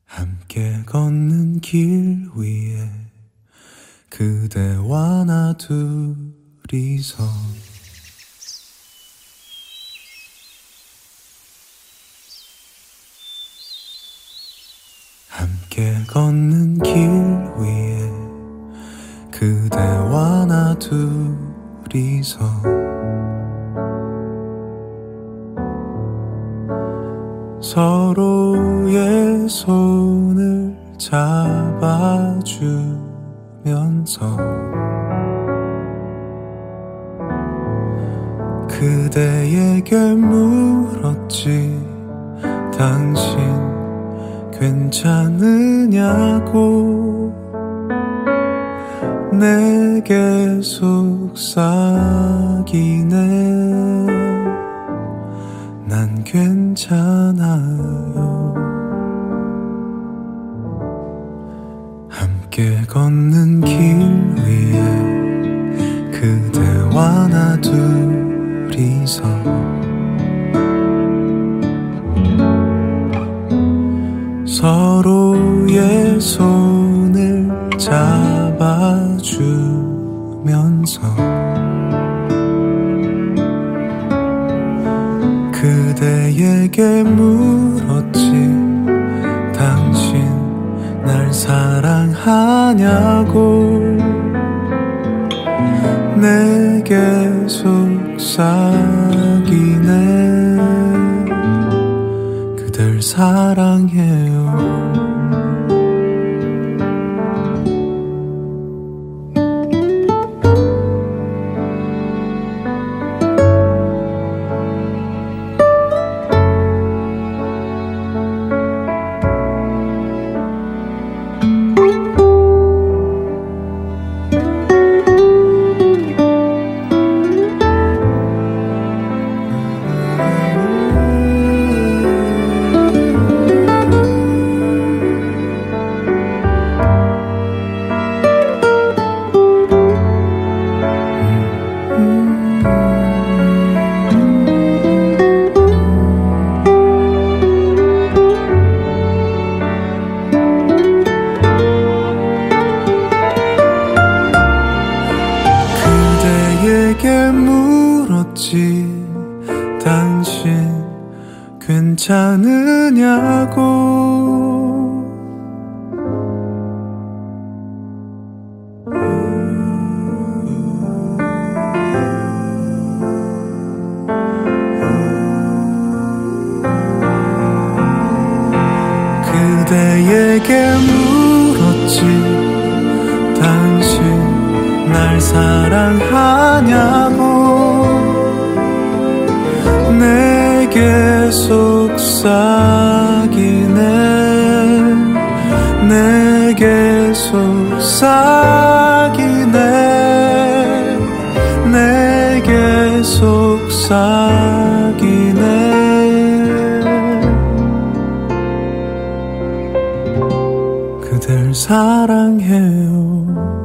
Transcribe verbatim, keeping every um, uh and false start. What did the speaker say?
함께 걷는 길 위에 그대와 나 둘이서 함께 걷는 길 위에 그대와 나 둘이서 서로의 손을 잡아주면서 그대에게 물었지. 당신 괜찮으냐고. 내게 속삭이네. 난 괜찮아요. 함께 걷는 길 위에 그대와 나 둘이서 서로의 손을 잡아주면서 그대에게 물었지. 당신 날 사랑하냐고. 내게 속삭이네. 그댈 사랑해요. 그대에게 물었지. 당신 괜찮으냐고. 그대에게 물었지. 당신 날 사랑하냐고. 내게 속삭이네. 내게 속삭이네. 내게 속삭이네. 그댈 사랑해요.